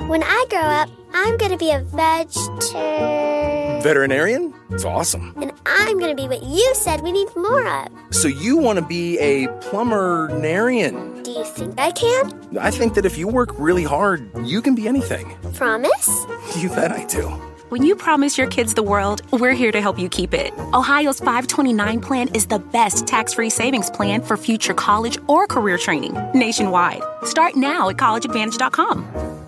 When I grow up, I'm going to be a Veterinarian? It's awesome. And I'm going to be what you said we need more of. So you want to be a plumber-narian? Do you think I can? I think that if you work really hard, you can be anything. Promise? You bet I do. When you promise your kids the world, we're here to help you keep it. Ohio's 529 plan is the best tax-free savings plan for future college or career training nationwide. Start now at collegeadvantage.com.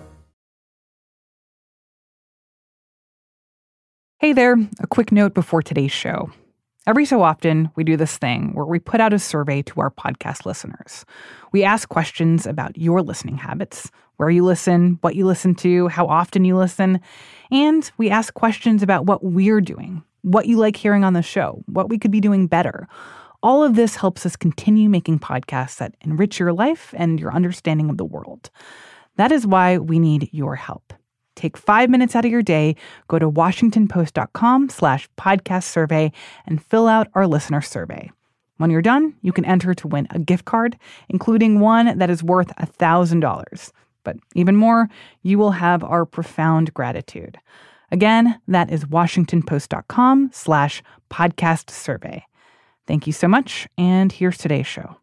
Hey there, a quick note before today's show. Every so often, we do this thing where we put out a survey to our podcast listeners. We ask questions about your listening habits, where you listen, what you listen to, how often you listen, and we ask questions about what we're doing, what you like hearing on the show, what we could be doing better. All of this helps us continue making podcasts that enrich your life and your understanding of the world. That is why we need your help. Take 5 minutes out of your day, go to washingtonpost.com/podcast survey and fill out our listener survey. When you're done, you can enter to win a gift card, including one that is worth $1,000. But even more, you will have our profound gratitude. Again, that is washingtonpost.com/podcast survey. Thank you so much, and here's today's show.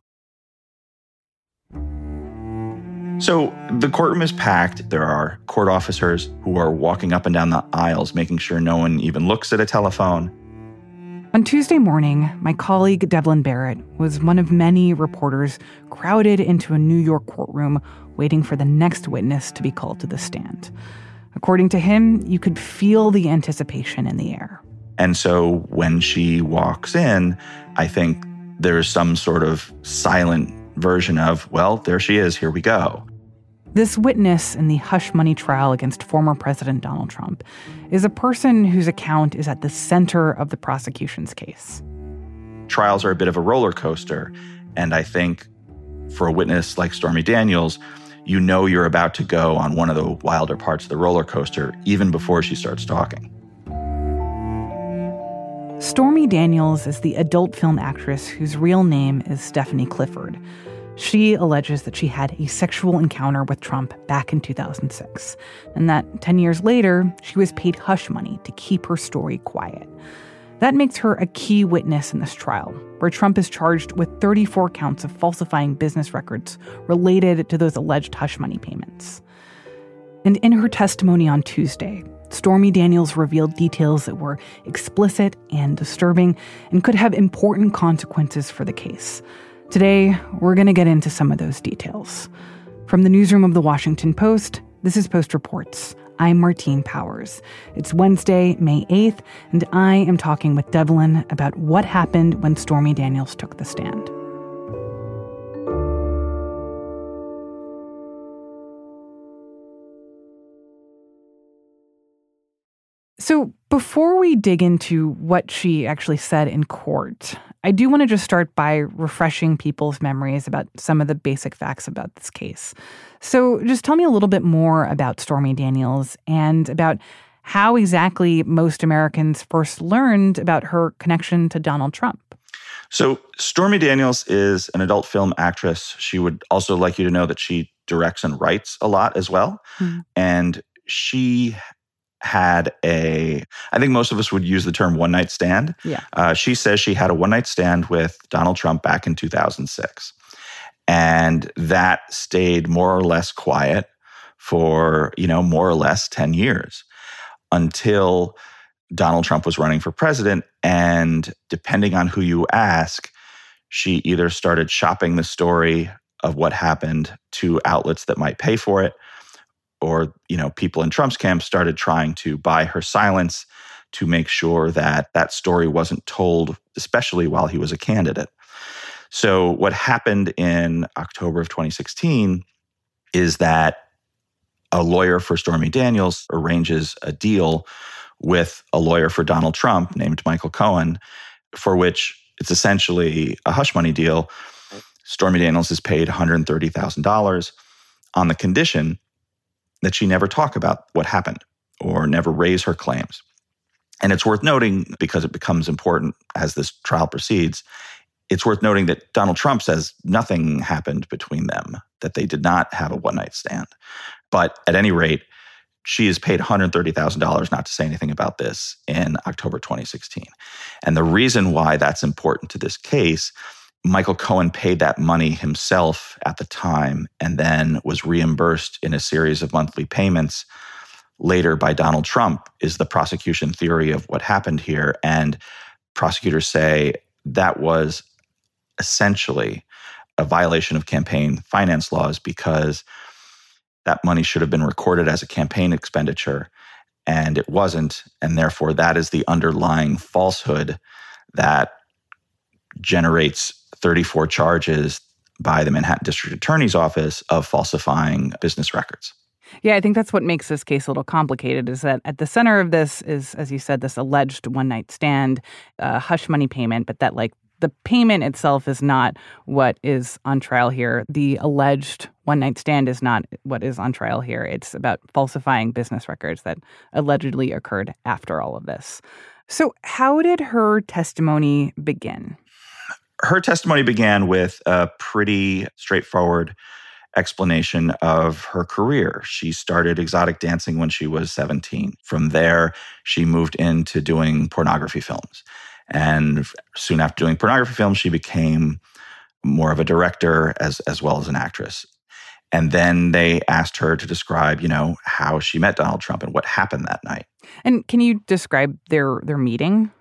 So the courtroom is packed. There are court officers who are walking up and down the aisles, making sure no one even looks at a telephone. On Tuesday morning, my colleague Devlin Barrett was one of many reporters crowded into a New York courtroom waiting for the next witness to be called to the stand. According to him, you could feel the anticipation in the air. And so when she walks in, I think there's some sort of silent version of, well, there she is, here we go. This witness in the hush money trial against former President Donald Trump is a person whose account is at the center of the prosecution's case. Trials are a bit of a roller coaster, and I think for a witness like Stormy Daniels, you know you're about to go on one of the wilder parts of the roller coaster even before she starts talking. Stormy Daniels is the adult film actress whose real name is Stephanie Clifford. She alleges that she had a sexual encounter with Trump back in 2006, and that 10 years later, she was paid hush money to keep her story quiet. That makes her a key witness in this trial, where Trump is charged with 34 counts of falsifying business records related to those alleged hush money payments. And in her testimony on Tuesday, Stormy Daniels revealed details that were explicit and disturbing and could have important consequences for the case. Today, we're going to get into some of those details. From the newsroom of The Washington Post, this is Post Reports. I'm Martine Powers. It's Wednesday, May 8th, and I am talking with Devlin about what happened when Stormy Daniels took the stand. So before we dig into what she actually said in court, I do want to just start by refreshing people's memories about some of the basic facts about this case. So just tell me a little bit more about Stormy Daniels and about how exactly most Americans first learned about her connection to Donald Trump. So Stormy Daniels is an adult film actress. She would also like you to know that she directs and writes a lot as well. Mm. And she had I think most of us would use the term one-night stand. Yeah. She says she had a one-night stand with Donald Trump back in 2006. And that stayed more or less quiet for, more or less 10 years until Donald Trump was running for president. And depending on who you ask, she either started shopping the story of what happened to outlets that might pay for it, or, people in Trump's camp started trying to buy her silence to make sure that that story wasn't told, especially while he was a candidate. So what happened in October of 2016 is that a lawyer for Stormy Daniels arranges a deal with a lawyer for Donald Trump named Michael Cohen, for which it's essentially a hush money deal. Stormy Daniels is paid $130,000 on the condition that she never talk about what happened or never raise her claims. And it's worth noting, because it becomes important as this trial proceeds, it's worth noting that Donald Trump says nothing happened between them, that they did not have a one-night stand. But at any rate, she is paid $130,000 not to say anything about this in October 2016. And the reason why that's important to this case, Michael Cohen paid that money himself at the time and then was reimbursed in a series of monthly payments later by Donald Trump, is the prosecution theory of what happened here. And prosecutors say that was essentially a violation of campaign finance laws because that money should have been recorded as a campaign expenditure, and it wasn't. And therefore, that is the underlying falsehood that generates 34 charges by the Manhattan District Attorney's Office of falsifying business records. Yeah, I think that's what makes this case a little complicated, is that at the center of this is, as you said, this alleged one-night stand, hush money payment, but that the payment itself is not what is on trial here. The alleged one-night stand is not what is on trial here. It's about falsifying business records that allegedly occurred after all of this. So how did her testimony begin? Her testimony began with a pretty straightforward explanation of her career. She started exotic dancing when she was 17. From there, she moved into doing pornography films. And soon after doing pornography films, she became more of a director as well as an actress. And then they asked her to describe, how she met Donald Trump and what happened that night. And can you describe their meeting?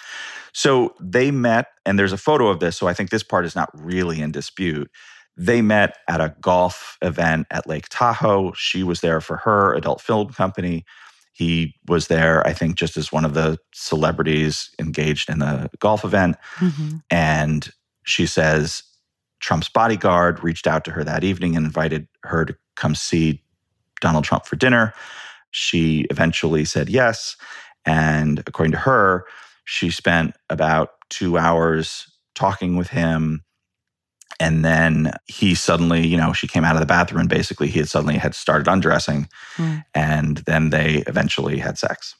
So they met, and there's a photo of this, so I think this part is not really in dispute. They met at a golf event at Lake Tahoe. She was there for her adult film company. He was there, I think, just as one of the celebrities engaged in the golf event. Mm-hmm. And she says Trump's bodyguard reached out to her that evening and invited her to come see Donald Trump for dinner. She eventually said yes. And according to her, she spent about 2 hours talking with him. And then he suddenly, she came out of the bathroom and basically he had started undressing. And then they eventually had sex.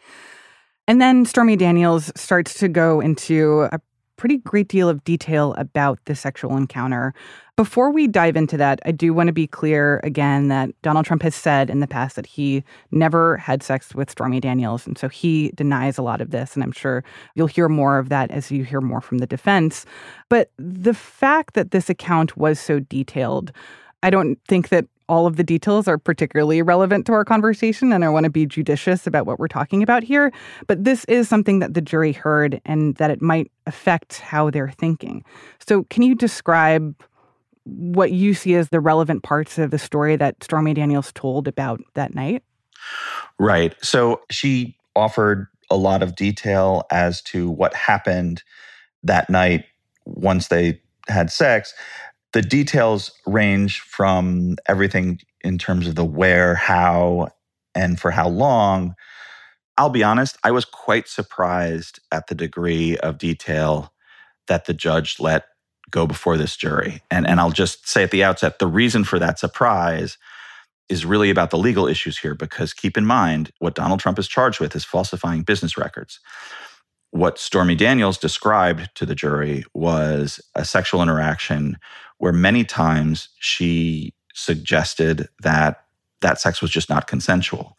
And then Stormy Daniels starts to go into a pretty great deal of detail about the sexual encounter. Before we dive into that, I do want to be clear again that Donald Trump has said in the past that he never had sex with Stormy Daniels. And so he denies a lot of this. And I'm sure you'll hear more of that as you hear more from the defense. But the fact that this account was so detailed, I don't think that all of the details are particularly relevant to our conversation, and I want to be judicious about what we're talking about here. But this is something that the jury heard and that it might affect how they're thinking. So can you describe what you see as the relevant parts of the story that Stormy Daniels told about that night? Right. So she offered a lot of detail as to what happened that night once they had sex. The details range from everything in terms of the where, how, and for how long. I'll be honest, I was quite surprised at the degree of detail that the judge let go before this jury. And I'll just say at the outset, the reason for that surprise is really about the legal issues here, because keep in mind, what Donald Trump is charged with is falsifying business records. What Stormy Daniels described to the jury was a sexual interaction where many times she suggested that sex was just not consensual.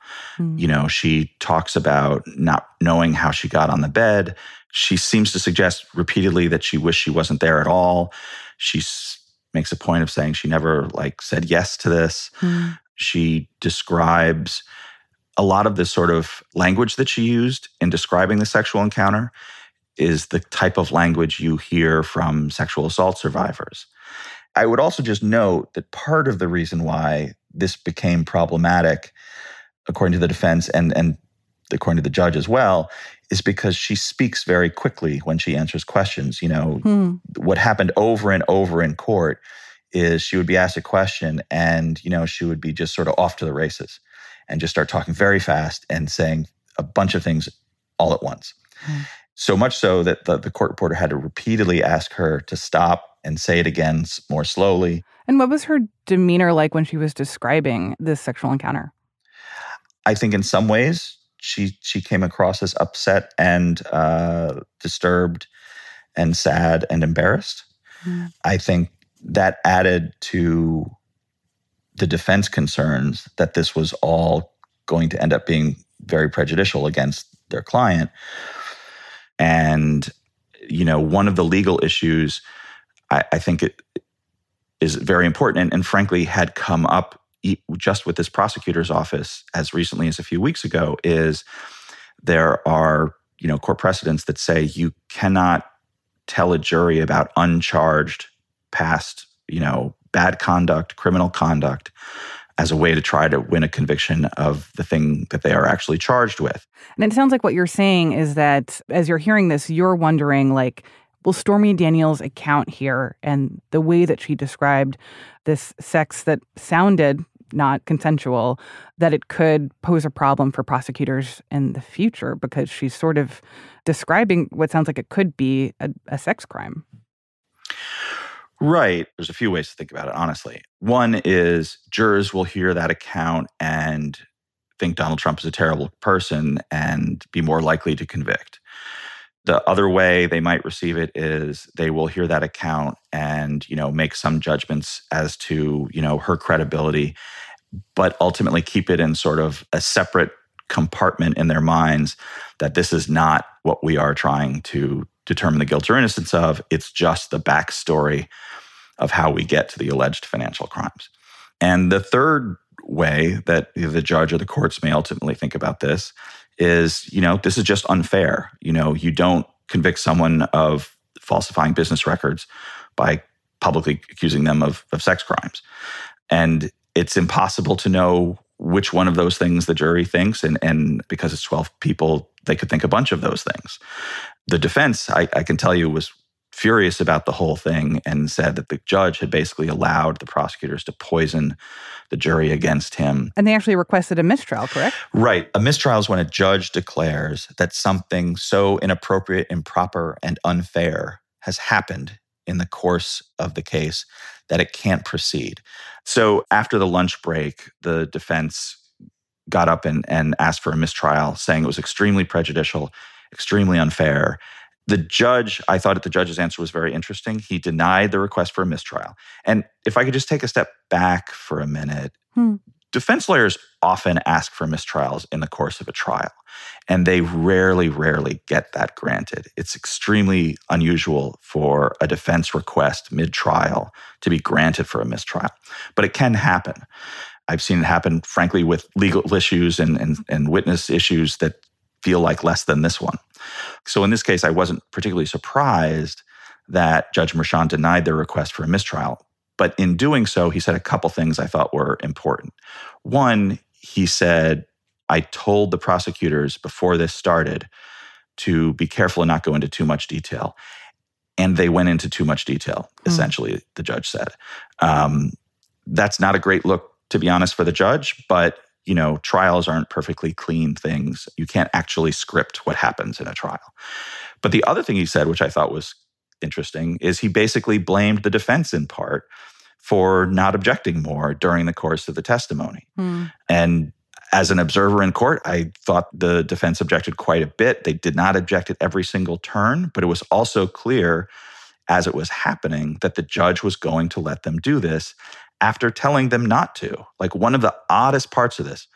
She talks about not knowing how she got on the bed. She seems to suggest repeatedly that she wished she wasn't there at all. She makes a point of saying she never said yes to this. She describes a lot of this sort of language that she used in describing the sexual encounter is the type of language you hear from sexual assault survivors. I would also just note that part of the reason why this became problematic, according to the defense and according to the judge as well, is because she speaks very quickly when she answers questions. What happened over and over in court is she would be asked a question and, she would be just sort of off to the races and just start talking very fast and saying a bunch of things all at once. So much so that the court reporter had to repeatedly ask her to stop and say it again more slowly. And what was her demeanor like when she was describing this sexual encounter? I think in some ways she came across as upset and disturbed and sad and embarrassed. I think that added to the defense concerns that this was all going to end up being very prejudicial against their client. And, one of the legal issues I think it is very important and frankly had come up just with this prosecutor's office as recently as a few weeks ago is there are, court precedents that say you cannot tell a jury about uncharged past, bad conduct, criminal conduct as a way to try to win a conviction of the thing that they are actually charged with. And it sounds like what you're saying is that as you're hearing this, you're wondering, will Stormy Daniels' account here and the way that she described this sex that sounded not consensual, that it could pose a problem for prosecutors in the future because she's sort of describing what sounds like it could be a sex crime. Right. There's a few ways to think about it, honestly. One is jurors will hear that account and think Donald Trump is a terrible person and be more likely to convict. The other way they might receive it is they will hear that account and, make some judgments as to, her credibility, but ultimately keep it in sort of a separate compartment in their minds that this is not what we are trying to determine the guilt or innocence of. It's just the backstory of how we get to the alleged financial crimes. And the third way that the judge or the courts may ultimately think about this is, this is just unfair. You don't convict someone of falsifying business records by publicly accusing them of sex crimes. And it's impossible to know which one of those things the jury thinks. And because it's 12 people, they could think a bunch of those things. The defense, I can tell you, was furious about the whole thing and said that the judge had basically allowed the prosecutors to poison the jury against him. And they actually requested a mistrial, correct? Right. A mistrial is when a judge declares that something so inappropriate, improper, and unfair has happened in the course of the case that it can't proceed. So after the lunch break, the defense got up and asked for a mistrial, saying it was extremely prejudicial, extremely unfair. The judge, I thought the judge's answer was very interesting. He denied the request for a mistrial. And if I could just take a step back for a minute, defense lawyers often ask for mistrials in the course of a trial, and they rarely get that granted. It's extremely unusual for a defense request mid-trial to be granted for a mistrial, but it can happen. I've seen it happen, frankly, with legal issues and witness issues that feel like less than this one. So in this case, I wasn't particularly surprised that Judge Merchan denied their request for a mistrial. But in doing so, he said a couple things I thought were important. One, he said, I told the prosecutors before this started to be careful and not go into too much detail. And they went into too much detail, essentially, the judge said. That's not a great look, to be honest, for the judge, but trials aren't perfectly clean things. You can't actually script what happens in a trial. But the other thing he said, which I thought was interesting, is he basically blamed the defense in part for not objecting more during the course of the testimony. And as an observer in court, I thought the defense objected quite a bit. They did not object at every single turn, but it was also clear as it was happening that the judge was going to let them do this after telling them not to. Like, one of the oddest parts of this,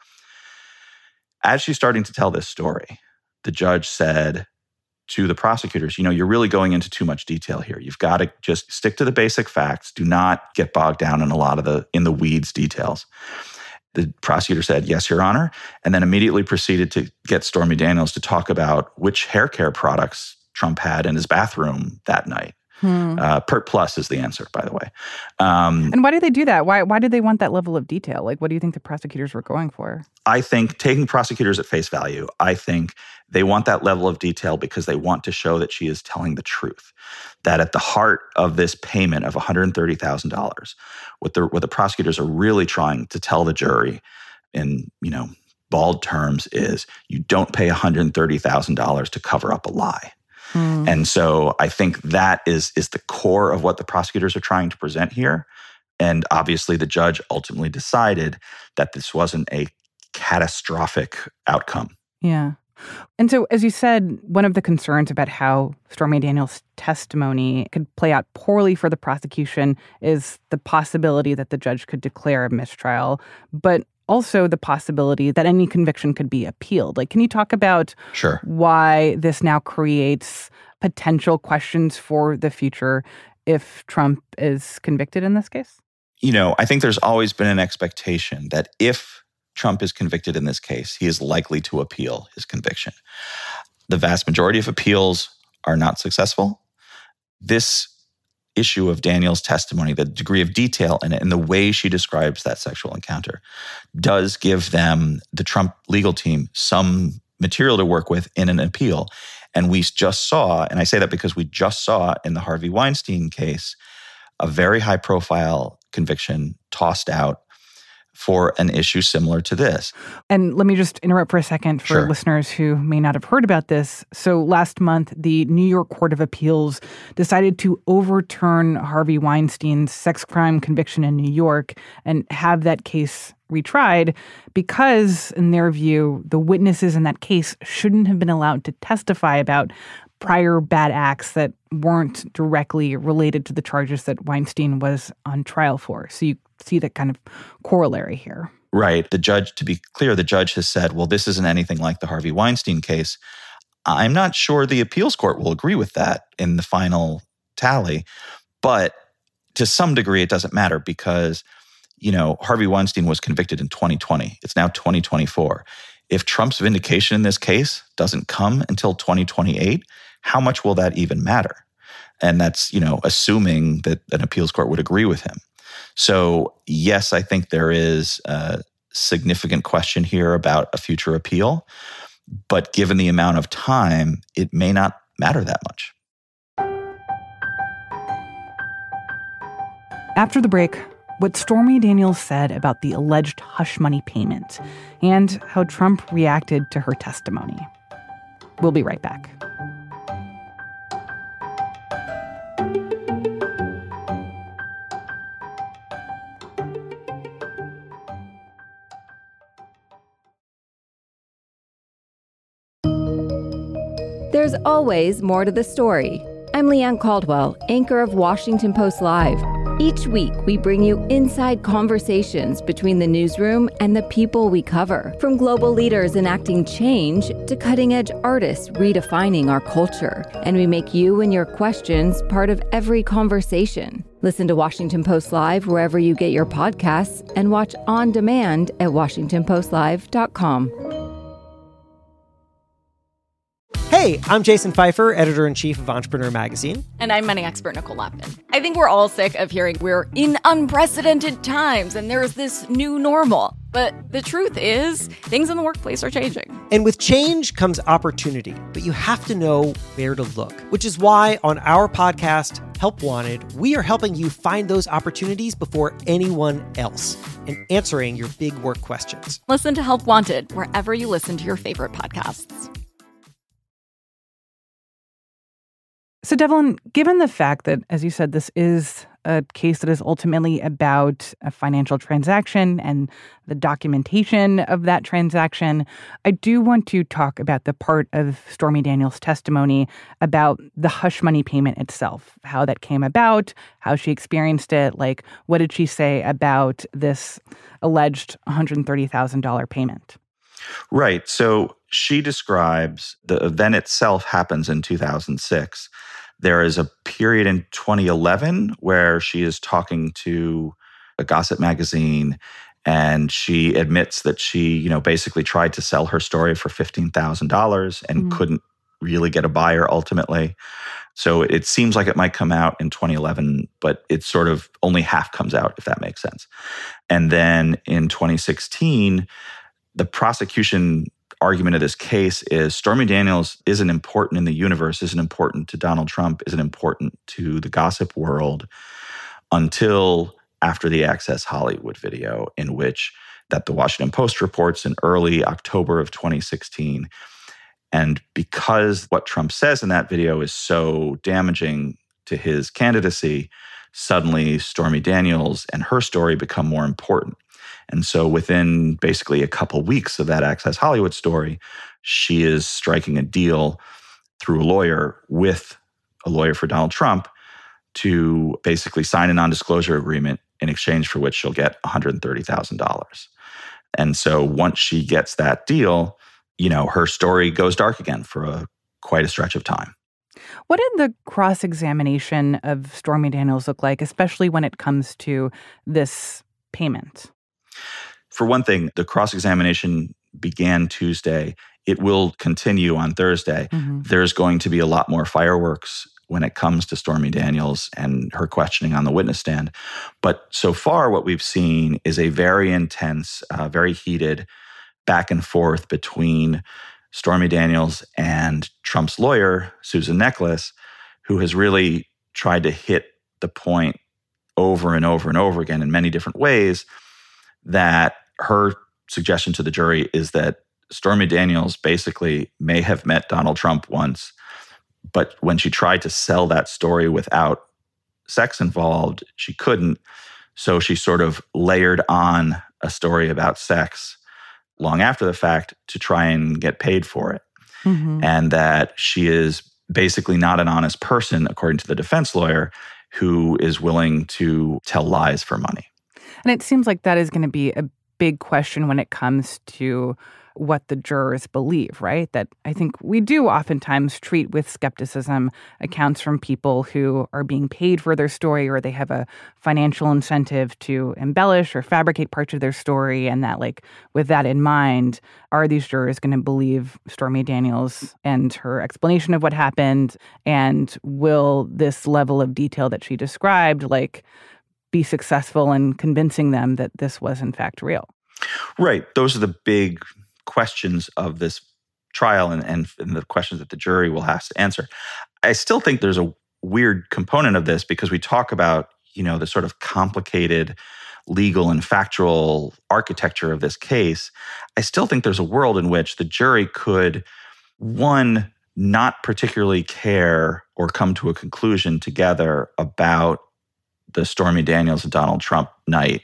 as she's starting to tell this story, the judge said to the prosecutors, you're really going into too much detail here. You've got to just stick to the basic facts. Do not get bogged down in a lot of in the weeds details. The prosecutor said, yes, Your Honor, and then immediately proceeded to get Stormy Daniels to talk about which hair care products Trump had in his bathroom that night. Pert Plus is the answer, by the way. And why did they do that? Why did they want that level of detail? What do you think the prosecutors were going for? I think, taking prosecutors at face value, I think they want that level of detail because they want to show that she is telling the truth. That at the heart of this payment of $130,000, what the prosecutors are really trying to tell the jury in, bald terms is you don't pay $130,000 to cover up a lie. And so I think that is the core of what the prosecutors are trying to present here. And obviously the judge ultimately decided that this wasn't a catastrophic outcome. Yeah. And so, as you said, one of the concerns about how Stormy Daniels' testimony could play out poorly for the prosecution is the possibility that the judge could declare a mistrial. But also the possibility that any conviction could be appealed. Like, can you talk about Sure. why this now creates potential questions for the future if Trump is convicted in this case? I think there's always been an expectation that if Trump is convicted in this case, he is likely to appeal his conviction. The vast majority of appeals are not successful. This issue of Daniels' testimony, the degree of detail in it, and the way she describes that sexual encounter does give them, the Trump legal team, some material to work with in an appeal. And we just saw, and I say that because we just saw in the Harvey Weinstein case, a very high-profile conviction tossed out for an issue similar to this. And let me just interrupt for a second for Sure. listeners who may not have heard about this. So last month, the New York Court of Appeals decided to overturn Harvey Weinstein's sex crime conviction in New York and have that case retried because, in their view, the witnesses in that case shouldn't have been allowed to testify about prior bad acts that weren't directly related to the charges that Weinstein was on trial for. So you see that kind of corollary here. Right. The judge, to be clear, the judge has said, well, this isn't anything like the Harvey Weinstein case. I'm not sure the appeals court will agree with that in the final tally. But to some degree, it doesn't matter because, Harvey Weinstein was convicted in 2020. It's now 2024. If Trump's vindication in this case doesn't come until 2028, how much will that even matter? And that's, assuming that an appeals court would agree with him. So, yes, I think there is a significant question here about a future appeal. But given the amount of time, it may not matter that much. After the break, what Stormy Daniels said about the alleged hush money payment and how Trump reacted to her testimony. We'll be right back. There's always more to the story. I'm Leanne Caldwell, anchor of Washington Post Live. Each week, we bring you inside conversations between the newsroom and the people we cover. From global leaders enacting change to cutting-edge artists redefining our culture. And we make you and your questions part of every conversation. Listen to Washington Post Live wherever you get your podcasts and watch on demand at WashingtonPostLive.com. Hey, I'm Jason Pfeiffer, editor-in-chief of Entrepreneur Magazine. And I'm money expert Nicole Lapin. I think we're all sick of hearing we're in unprecedented times and there's this new normal. But the truth is, things in the workplace are changing. And with change comes opportunity, but you have to know where to look. Which is why on our podcast, Help Wanted, we are helping you find those opportunities before anyone else and answering your big work questions. Listen to Help Wanted wherever you listen to your favorite podcasts. So, Devlin, given the fact that, as you said, this is a case that is ultimately about a financial transaction and the documentation of that transaction, I do want to talk about the part of Stormy Daniels' testimony about the hush money payment itself, how that came about, how she experienced it, like what did she say about this alleged $130,000 payment? Right. So she describes the event itself happens in 2006. There is a period in 2011 where she is talking to a gossip magazine and she admits that she, basically tried to sell her story for $15,000 and couldn't really get a buyer ultimately. So it seems like it might come out in 2011, but it's sort of only half comes out, if that makes sense. And then in 2016, the prosecution argument of this case is Stormy Daniels isn't important in the universe, isn't important to Donald Trump, isn't important to the gossip world until after the Access Hollywood video, in which that the Washington Post reports in early October of 2016. And because what Trump says in that video is so damaging to his candidacy, suddenly Stormy Daniels and her story become more important. And so within basically a couple weeks of that Access Hollywood story, she is striking a deal through a lawyer with a lawyer for Donald Trump to basically sign a non-disclosure agreement in exchange for which she'll get $130,000. And so once she gets that deal, her story goes dark again for quite a stretch of time. What did the cross-examination of Stormy Daniels look like, especially when it comes to this payment? For one thing, the cross-examination began Tuesday. It will continue on Thursday. Mm-hmm. There's going to be a lot more fireworks when it comes to Stormy Daniels and her questioning on the witness stand. But so far, what we've seen is a very intense, very heated back and forth between Stormy Daniels and Trump's lawyer, Susan Necheles, who has really tried to hit the point over and over and over again in many different ways that her suggestion to the jury is that Stormy Daniels basically may have met Donald Trump once, but when she tried to sell that story without sex involved, she couldn't. So she sort of layered on a story about sex long after the fact to try and get paid for it. Mm-hmm. And that she is basically not an honest person, according to the defense lawyer, who is willing to tell lies for money. And it seems like that is going to be a big question when it comes to what the jurors believe, right? That I think we do oftentimes treat with skepticism accounts from people who are being paid for their story, or they have a financial incentive to embellish or fabricate parts of their story. And that, like, with that in mind, are these jurors going to believe Stormy Daniels and her explanation of what happened? And will this level of detail that she described, be successful in convincing them that this was in fact real? Right. Those are the big questions of this trial and the questions that the jury will have to answer. I still think there's a weird component of this because we talk about, the sort of complicated legal and factual architecture of this case. I still think there's a world in which the jury could, one, not particularly care or come to a conclusion together about the Stormy Daniels and Donald Trump night,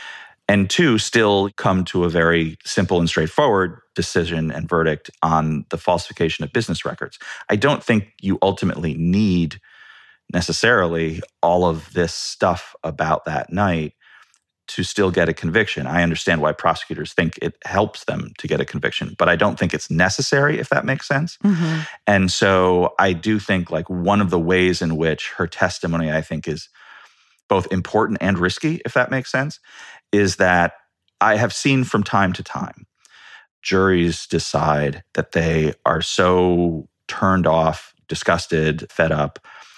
and two, still come to a very simple and straightforward decision and verdict on the falsification of business records. I don't think you ultimately need necessarily all of this stuff about that night to still get a conviction. I understand why prosecutors think it helps them to get a conviction, but I don't think it's necessary, if that makes sense. Mm-hmm. And so I do think one of the ways in which her testimony, I think, is both important and risky, if that makes sense, is that I have seen from time to time juries decide that they are so turned off, disgusted, fed up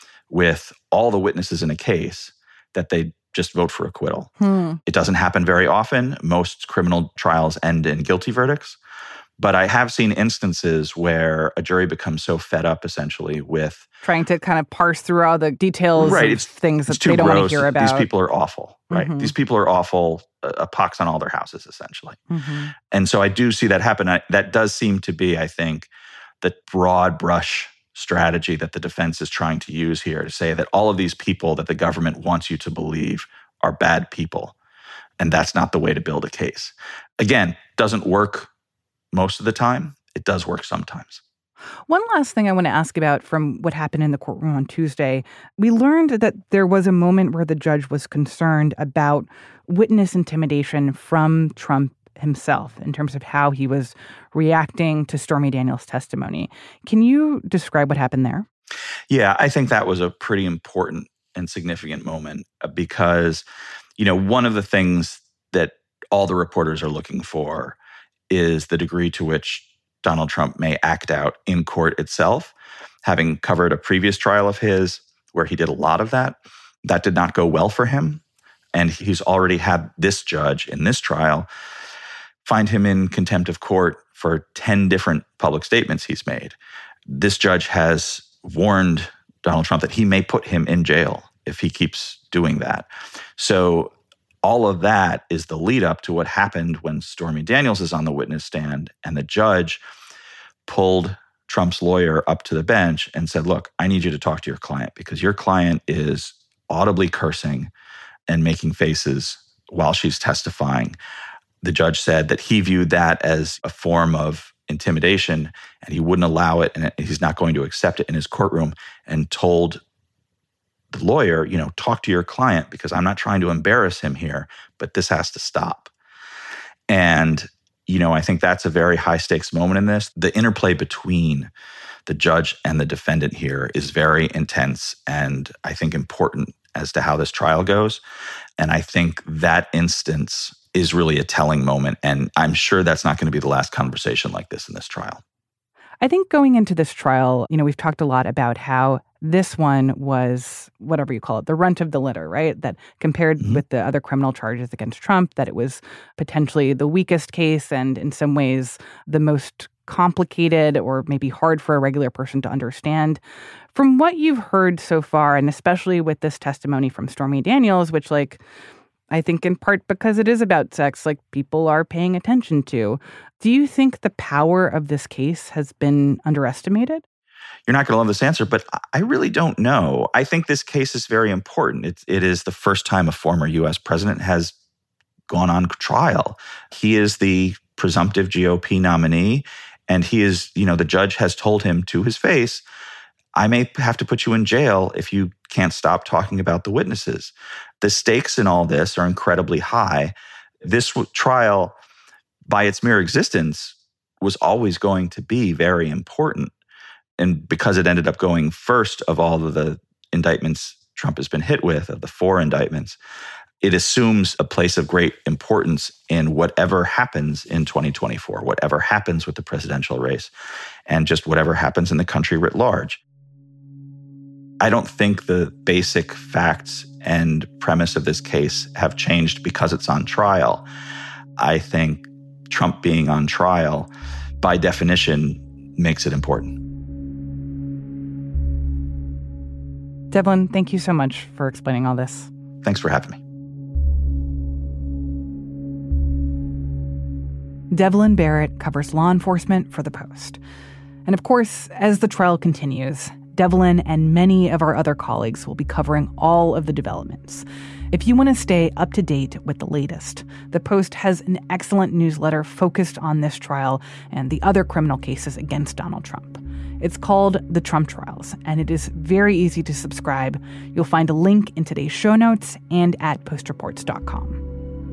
with all the witnesses in a case that they just vote for acquittal. It doesn't happen very often. Most criminal trials end in guilty verdicts. But I have seen instances where a jury becomes so fed up, essentially, with trying to kind of parse through all the details of things that they don't want to hear about. These people are awful, right? Mm-hmm. These people are awful, a pox on all their houses, essentially. Mm-hmm. And so I do see that happen. That does seem to be, I think, the broad brush strategy that the defense is trying to use here to say that all of these people that the government wants you to believe are bad people. And that's not the way to build a case. Again, doesn't work most of the time. It does work sometimes. One last thing I want to ask about from what happened in the courtroom on Tuesday. We learned that there was a moment where the judge was concerned about witness intimidation from Trump himself in terms of how he was reacting to Stormy Daniels' testimony. Can you describe what happened there? Yeah, I think that was a pretty important and significant moment because, one of the things that all the reporters are looking for is the degree to which Donald Trump may act out in court itself. Having covered a previous trial of his where he did a lot of that did not go well for him. And he's already had this judge in this trial find him in contempt of court for 10 different public statements he's made. This judge has warned Donald Trump that he may put him in jail if he keeps doing that. So all of that is the lead up to what happened when Stormy Daniels is on the witness stand and the judge pulled Trump's lawyer up to the bench and said, look, I need you to talk to your client because your client is audibly cursing and making faces while she's testifying. The judge said that he viewed that as a form of intimidation and he wouldn't allow it and he's not going to accept it in his courtroom, and told the lawyer, talk to your client because I'm not trying to embarrass him here, but this has to stop. And, I think that's a very high stakes moment in this. The interplay between the judge and the defendant here is very intense and I think important as to how this trial goes. And I think that instance is really a telling moment. And I'm sure that's not going to be the last conversation like this in this trial. I think going into this trial, we've talked a lot about how this one was, whatever you call it, the runt of the litter, right? That compared with the other criminal charges against Trump, that it was potentially the weakest case and in some ways the most complicated or maybe hard for a regular person to understand. From what you've heard so far, and especially with this testimony from Stormy Daniels, which I think in part because it is about sex, people are paying attention to. Do you think the power of this case has been underestimated? You're not going to love this answer, but I really don't know. I think this case is very important. It is the first time a former U.S. president has gone on trial. He is the presumptive GOP nominee, and he is, the judge has told him to his face, I may have to put you in jail if you can't stop talking about the witnesses. The stakes in all this are incredibly high. This trial, by its mere existence, was always going to be very important. And because it ended up going first of all of the indictments Trump has been hit with, of the 4 indictments, it assumes a place of great importance in whatever happens in 2024, whatever happens with the presidential race, and just whatever happens in the country writ large. I don't think the basic facts and premise of this case have changed because it's on trial. I think Trump being on trial, by definition, makes it important. Devlin, thank you so much for explaining all this. Thanks for having me. Devlin Barrett covers law enforcement for The Post. And of course, as the trial continues, Devlin and many of our other colleagues will be covering all of the developments. If you want to stay up to date with the latest, The Post has an excellent newsletter focused on this trial and the other criminal cases against Donald Trump. It's called The Trump Trials, and it is very easy to subscribe. You'll find a link in today's show notes and at postreports.com.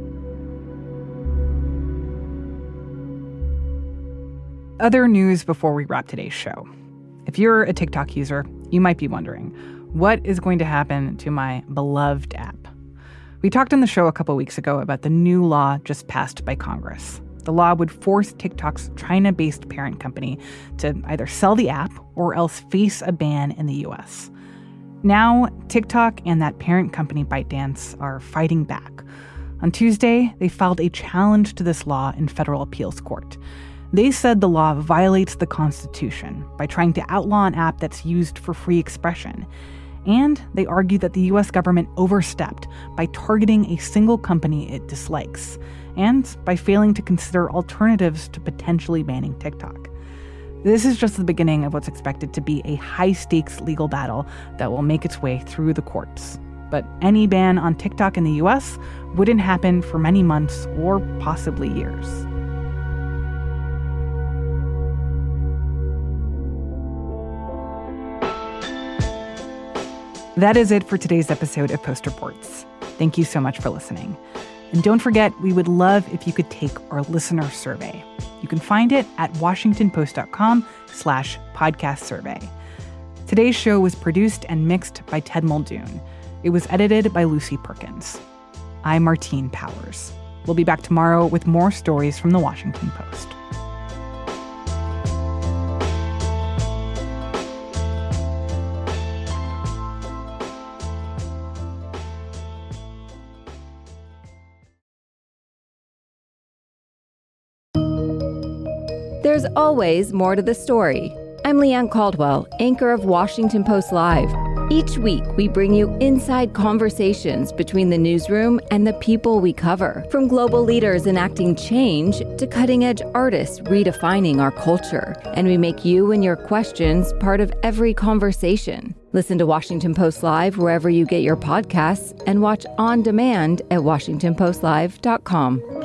Other news before we wrap today's show. If you're a TikTok user, you might be wondering, what is going to happen to my beloved app? We talked on the show a couple weeks ago about the new law just passed by Congress. The law would force TikTok's China-based parent company to either sell the app or else face a ban in the U.S. Now, TikTok and that parent company ByteDance are fighting back. On Tuesday, they filed a challenge to this law in federal appeals court. They said the law violates the Constitution by trying to outlaw an app that's used for free expression. And they argued that the U.S. government overstepped by targeting a single company it dislikes, and by failing to consider alternatives to potentially banning TikTok. This is just the beginning of what's expected to be a high-stakes legal battle that will make its way through the courts. But any ban on TikTok in the U.S. wouldn't happen for many months or possibly years. That is it for today's episode of Post Reports. Thank you so much for listening. And don't forget, we would love if you could take our listener survey. You can find it at washingtonpost.com/podcast survey. Today's show was produced and mixed by Ted Muldoon. It was edited by Lucy Perkins. I'm Martine Powers. We'll be back tomorrow with more stories from the Washington Post. There's always more to the story. I'm Leanne Caldwell, anchor of Washington Post Live. Each week, we bring you inside conversations between the newsroom and the people we cover. From global leaders enacting change to cutting-edge artists redefining our culture. And we make you and your questions part of every conversation. Listen to Washington Post Live wherever you get your podcasts and watch on demand at WashingtonPostLive.com.